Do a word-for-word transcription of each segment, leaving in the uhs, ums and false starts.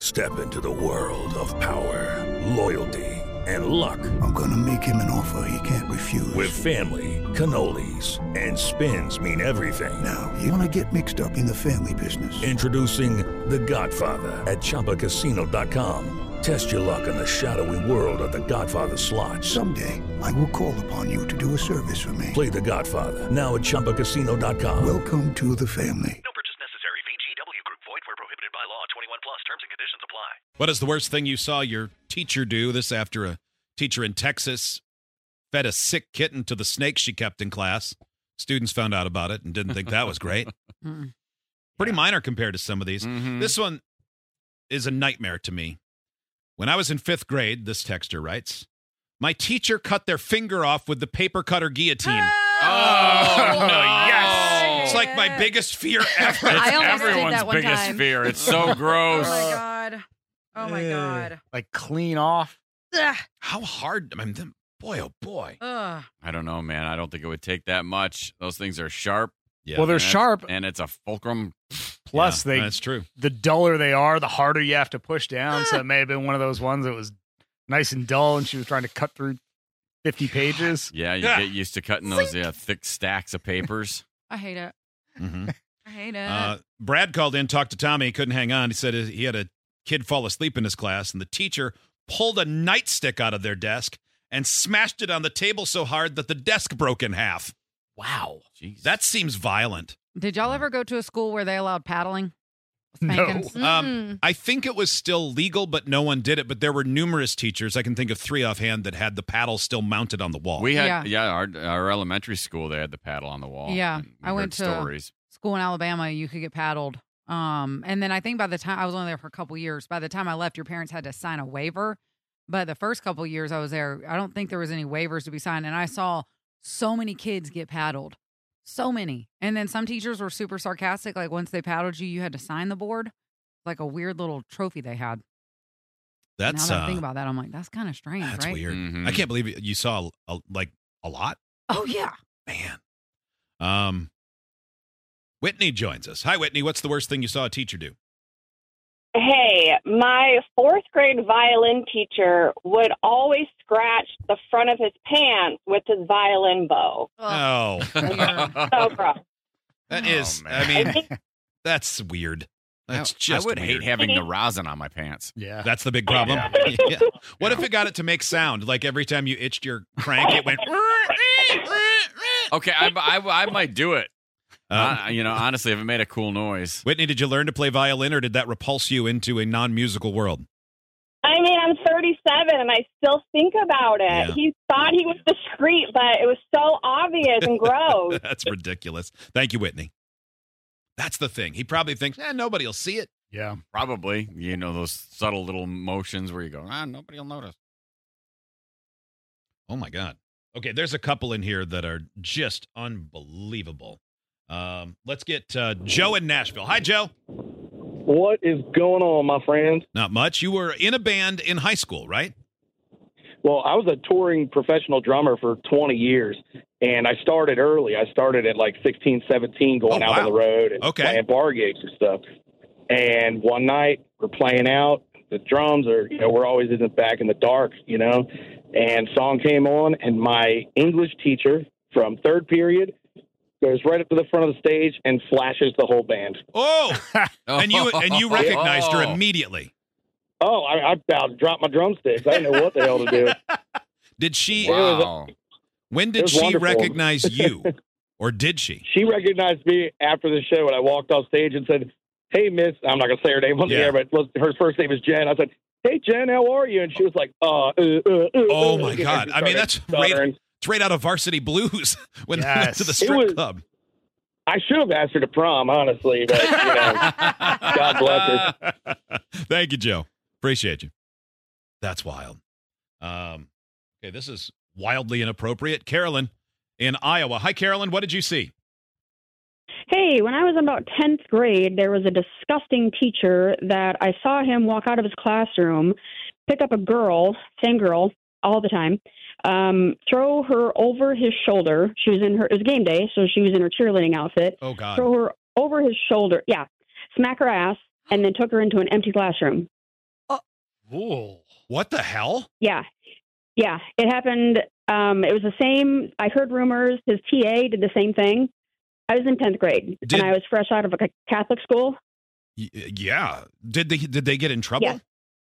Step into the world of power, loyalty, and luck. I'm gonna make him an offer he can't refuse. With family, cannolis, and spins mean everything. Now, you wanna get mixed up in the family business. Introducing The Godfather at Chumba Casino dot com. Test your luck in the shadowy world of The Godfather slot. Someday, I will call upon you to do a service for me. Play The Godfather now at Chumba Casino dot com. Welcome to the family. No purchase necessary. V G W Group. Void where prohibited by law. twenty-one plus. Terms and conditions apply. What is the worst thing you saw your teacher do? This after a teacher in Texas fed a sick kitten to the snake she kept in class. Students found out about it and didn't think that was great. Pretty minor compared to some of these. Mm-hmm. This one is a nightmare to me. When I was in fifth grade, this texter writes, my teacher cut their finger off with the paper cutter guillotine. Oh, no, yes. It's like my biggest fear ever. It's I almost did everyone's that one biggest time. fear. It's so gross. Oh my god. Oh my god. Like clean off. Ugh. How hard? I mean, them- boy, oh boy. Ugh. I don't know, man. I don't think it would take that much. Those things are sharp. Yeah, well, they're and it's- sharp. And it's a fulcrum. Plus, yeah, they that's true. the duller they are, the harder you have to push down. So it may have been one of those ones that was nice and dull, and she was trying to cut through fifty pages. Yeah, you Yeah. get used to cutting those yeah, thick stacks of papers. I hate it. Mm-hmm. I hate it. Uh, Brad called in, talked to Tommy. He couldn't hang on. He said he had a kid fall asleep in his class, and the teacher pulled a nightstick out of their desk and smashed it on the table so hard that the desk broke in half. Wow. Jeez. That seems violent. Did y'all ever go to a school where they allowed paddling? No. Spankings? Um, Mm. I think it was still legal, but no one did it. But there were numerous teachers, I can think of three offhand, that had the paddle still mounted on the wall. We had, Yeah. yeah, our, our elementary school, they had the paddle on the wall. Yeah, and we I went heard to- stories. School in Alabama, you could get paddled. Um, and then I think by the time I was only there for a couple years, by the time I left, your parents had to sign a waiver. But the first couple years I was there, I don't think there was any waivers to be signed. And I saw so many kids get paddled. So many. And then some teachers were super sarcastic. Like once they paddled you, you had to sign the board. Like a weird little trophy they had. That's now that I uh, think about that, I'm like, that's kind of strange, that's right? weird. Mhm. I can't believe it- you saw a, like a lot. Oh, yeah. Man. Um, Whitney joins us. Hi, Whitney. What's the worst thing you saw a teacher do? Hey, my fourth grade violin teacher would always scratch the front of his pants with his violin bow. Oh, So gross. that Oh, is. man. I I mean, think that's weird. That's I- just I would weird. hate having the rosin on my pants. Yeah. That's the big problem. Yeah. What if it got it to make sound? Like every time you itched your crank, it went. Okay, I, I, I might do it. Um, Uh, you know, honestly, if it made a cool noise. Whitney, did you learn to play violin, or did that repulse you into a non-musical world? I mean, I'm thirty-seven and I still think about it. Yeah. He thought he was discreet, but it was so obvious and gross. That's ridiculous. Thank you, Whitney. That's the thing. He probably thinks, eh, nobody will see it. Yeah. Probably, you know, those subtle little motions where you go, ah, nobody will notice. Oh, my God. Okay, there's a couple in here that are just unbelievable. Um, let's get uh, Joe in Nashville. Hi, Joe. What is going on, my friend? Not much. You were in a band in high school, right? Well, I was a touring professional drummer for twenty years, and I started early. I started at like sixteen, seventeen, going Oh, out wow. on the road and Okay. playing bar gigs and stuff. And one night, we're playing out. The drums are, you know, we're always in the back in the dark, you know. And song came on, and my English teacher from third period goes right up to the front of the stage and flashes the whole band. Oh, and you and you recognized her Oh. immediately. Oh, I, I about to drop my drumsticks. I didn't know what the hell to do. Did she? Wow. When It did was she wonderful. recognize you, or did she? She recognized me after the show, and I walked off stage and said, "Hey, Miss," I'm not going to say her name on the Yeah. air, but was- her first name is Jen. I said, "Hey, Jen, how are you?" And she was like, "Uh, uh, uh, uh Oh uh," my you know, God! she I mean, started that's right. stuttering. It's right out of Varsity Blues when they went to the Yes. strip It was- club. I should have asked her to prom, honestly, but you know, God bless her. Thank you, Joe. Appreciate you. That's wild. Um, okay, this is wildly inappropriate. Carolyn in Iowa. Hi, Carolyn. What did you see? Hey, when I was in about tenth grade, there was a disgusting teacher that I saw him walk out of his classroom, pick up a girl, same girl, all the time, um, throw her over his shoulder. She was in her, it was game day, so she was in her cheerleading outfit. Oh, God. Throw her over his shoulder, yeah, smack her ass, and then took her into an empty classroom. Whoa. What the hell? Yeah. Yeah. It happened. Um, it was the same. I heard rumors. His T A did the same thing. I was in tenth grade, Did- and I was fresh out of a Catholic school. Y- yeah. Did they did they get in trouble? Yeah.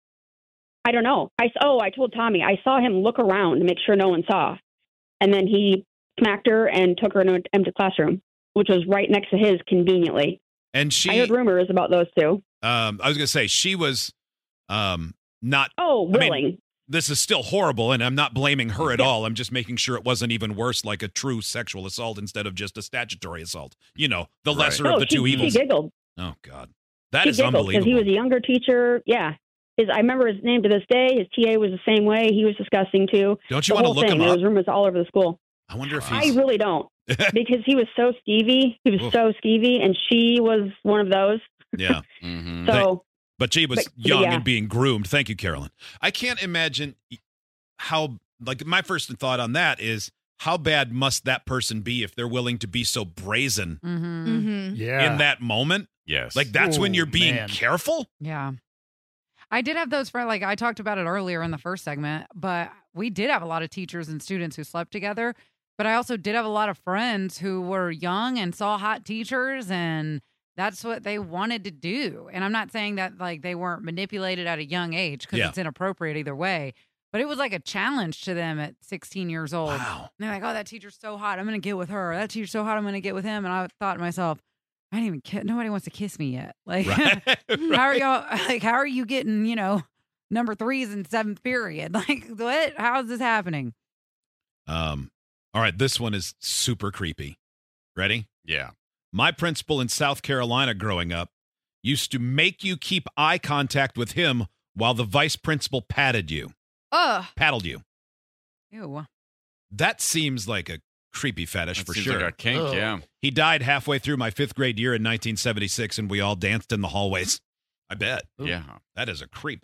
I don't know. I Oh, I told Tommy. I saw him look around to make sure no one saw. And then he smacked her and took her in an empty classroom, which was right next to his conveniently. And she, I heard rumors about those two. um, I was going to say, she was um, not. Oh, I mean, willing. this is still horrible, and I'm not blaming her at Yeah. all. I'm just making sure it wasn't even worse, like a true sexual assault instead of just a statutory assault. You know, the Right. lesser Oh, of the she, two she evils. giggled. Oh, God. That He is giggled because unbelievable. he was a younger teacher. Yeah. His, I remember his name to this day. His T A was the same way. He was disgusting, too. Don't you the want to whole look thing. him There up? was rumors all over the school. I wonder if I he's. really don't, because he was so skeevy. He was Oof. so skeevy, and she was one of those. Yeah. Mm-hmm. So, But she was But- but young yeah. and being groomed. Thank you, Carolyn. I can't imagine how, like, my first thought on that is how bad must that person be if they're willing to be so brazen Mm-hmm. Mm-hmm. Yeah. in that moment? Yes. Like, that's when Ooh, you're being man. careful? Yeah. I did have those friends, like I talked about it earlier in the first segment, but we did have a lot of teachers and students who slept together. But I also did have a lot of friends who were young and saw hot teachers, and that's what they wanted to do. And I'm not saying that like they weren't manipulated at a young age, because Yeah. it's inappropriate either way. But it was like a challenge to them at sixteen years old. Wow. And they're like, oh, that teacher's so hot. I'm going to get with her. That teacher's so hot. I'm going to get with him. And I thought to myself, I didn't even ki- nobody wants to kiss me yet. Like, Right. how are y'all, like, how are you getting, you know, number threes in seventh period? Like, what? How is this happening? Um, all right, this one is super creepy. Ready? Yeah. My principal in South Carolina growing up used to make you keep eye contact with him while the vice principal patted you, Ugh. paddled you. Ew. That seems like a creepy fetish That for seems sure. like a kink, Ugh. yeah. He died halfway through my fifth grade year in nineteen seventy-six, and we all danced in the hallways. I bet. Yeah. That is a creep.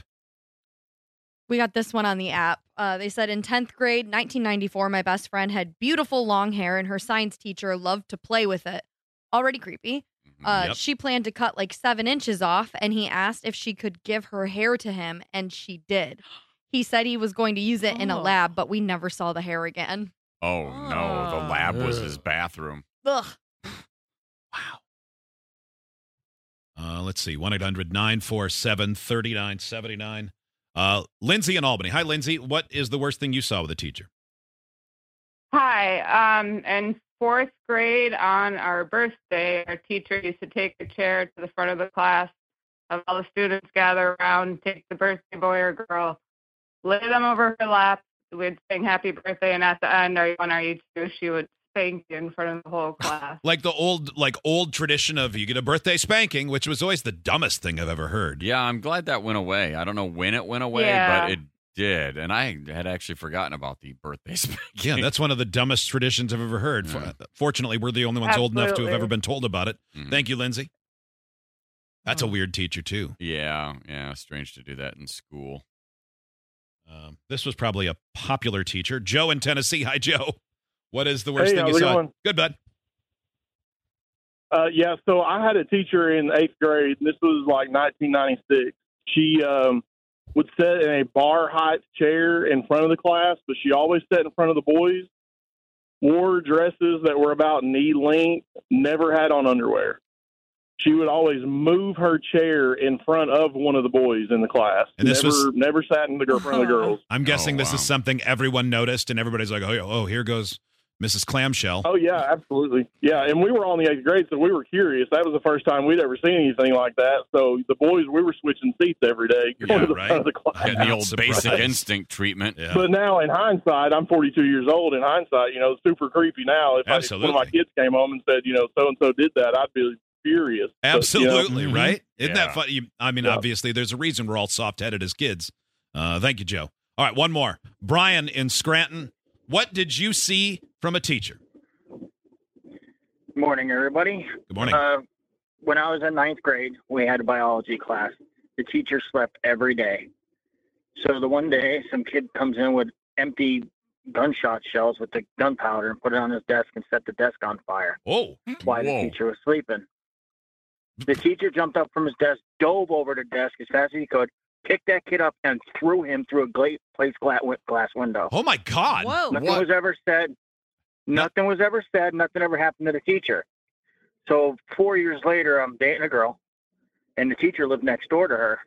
We got this one on the app. Uh, they said in tenth grade, nineteen ninety-four, my best friend had beautiful long hair and her science teacher loved to play with it. Already creepy. Uh, Yep. She planned to cut like seven inches off, and he asked if she could give her hair to him, and she did. He said he was going to use it in a Oh. lab, but we never saw the hair again. Oh, no. The lab was his Ugh. bathroom. Ugh. Wow. Uh, let's see. one eight hundred nine four seven three nine seven nine. Uh, Lindsay in Albany. Hi, Lindsay. What is the worst thing you saw with a teacher? Hi. Um, in fourth grade on our birthday, our teacher used to take a chair to the front of the class, have all the students gather around, take the birthday boy or girl, lay them over her lap. We'd sing happy birthday, and at the end, are you one, are you two? She would spank you in front of the whole class. Like the old, like old tradition of you get a birthday spanking, which was always the dumbest thing I've ever heard. Yeah, I'm glad that went away. I don't know when it went away, Yeah. but it did. And I had actually forgotten about the birthday spanking. Yeah, that's one of the dumbest traditions I've ever heard. Yeah. Fortunately, we're the only ones old enough to have Absolutely. ever been told about it. Mhm. Thank you, Lindsay. That's a Oh. weird teacher, too. Yeah, yeah. Strange to do that in school. Um, this was probably a popular teacher. Joe in Tennessee. Hi, Joe. What is the worst Hey, thing you how's it saw? going? Good, bud. Uh, yeah, so I had a teacher in eighth grade, and this was like nineteen ninety-six. She um, would sit in a bar height chair in front of the class, but she always sat in front of the boys, wore dresses that were about knee length, never had on underwear. She would always move her chair in front of one of the boys in the class. And this never, was- never sat in the gir- front of the girls. I'm guessing Oh, this is wow. something everyone noticed, and everybody's like, oh, yeah, oh, here goes Missus Clamshell. Oh, yeah, absolutely. Yeah, and we were all in the eighth grade, so we were curious. That was the first time we'd ever seen anything like that. So the boys, we were switching seats every day going Yeah, to the right. front of the class. Getting I'm the not old surprised. basic instinct treatment. Yeah. But now, in hindsight, I'm forty-two years old. In hindsight, you know, it's super creepy now. If, I, if one of my Absolutely. kids came home and said, you know, so-and-so did that, I'd be furious. But, you know, Absolutely, Mhm. right? Isn't Yeah. that funny? You- I mean, Yeah. obviously, there's a reason we're all soft-headed as kids. Uh, thank you, Joe. All right, one more. Brian in Scranton. What did you see from a teacher? Morning, everybody. Good morning. Uh, when I was in ninth grade, we had a biology class. The teacher slept every day. So the one day, some kid comes in with empty gunshot shells with the gunpowder and put it on his desk and set the desk on fire Oh, while Whoa. the teacher was sleeping. The teacher jumped up from his desk, dove over the desk as fast as he could, picked that kid up and threw him through a gla- plate glass glass window. Oh my God! Whoa! Nothing What? was ever said. Nothing was ever said. Nothing ever happened to the teacher. So four years later, I'm dating a girl, and the teacher lived next door to her.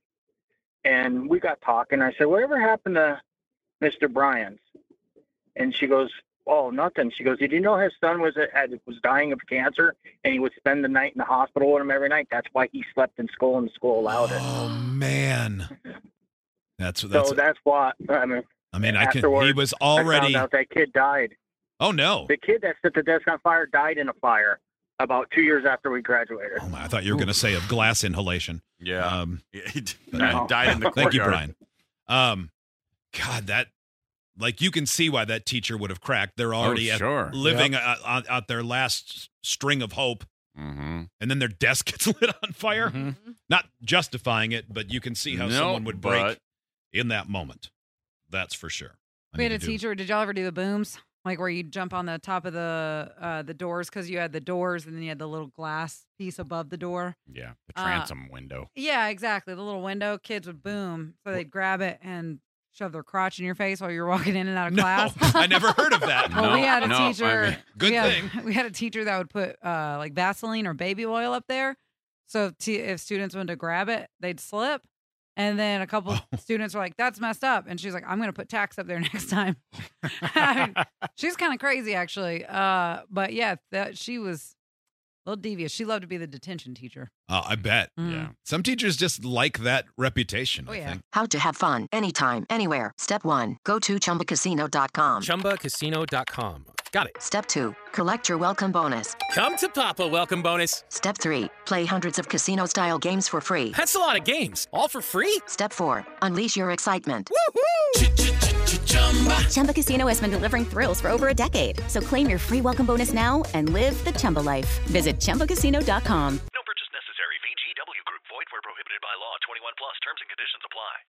And we got talking. I said, "Whatever happened to Mister Bryans?" And she goes, "Oh, nothing." She goes, "Did you know his son was had, was dying of cancer, and he would spend the night in the hospital with him every night? That's why he slept in school, and the school allowed it." Oh man, that's that's. so that's why. I mean, I mean, I can. He afterwards, was I already. found out that kid died. Oh no! The kid that set the desk on fire died in a fire about two years after we graduated. Oh my! I thought you were going to say of glass inhalation. Yeah. Um, He d- No. died in the Thank you, courtyard. Brian. Um, God, that like you can see why that teacher would have cracked. They're already at- sure. living out, out, out their last string of hope, Mm-hmm. and then their desk gets lit on fire. Mhm. Not justifying it, but you can see how No, someone would break but- in that moment. That's for sure. I We had need a to do- teacher. Did y'all ever do the booms? Like where you jump on the top of the uh, the doors because you had the doors and then you had the little glass piece above the door. Yeah, the Uh, transom window. Yeah, exactly. The little window. Kids would boom, so they'd grab it and shove their crotch in your face while you're walking in and out of No, class. I never heard of that. Well, we No, had a no, I teacher. mean- Good we had, thing. We had a teacher that would put uh, like Vaseline or baby oil up there. So if, t- if students wanted to grab it, they'd slip. And then a couple Oh. students were like, "That's messed up," and she's like, "I'm going to put Tax up there next time." I mean, she's kind of crazy, actually. Uh, but yeah, that she was a little devious. She loved to be the detention teacher. Oh, I bet. Mm. Yeah. Some teachers just like that reputation. Oh, I yeah. think. How to have fun anytime, anywhere. Step one, go to chumba casino dot com. chumba casino dot com. Got it. Step two, collect your welcome bonus. Come to Papa welcome bonus. Step three, play hundreds of casino style games for free. That's a lot of games. All for free? Step four, unleash your excitement. Chumba Casino has been delivering thrills for over a decade. So claim your free welcome bonus now and live the Chumba life. Visit chumba casino dot com.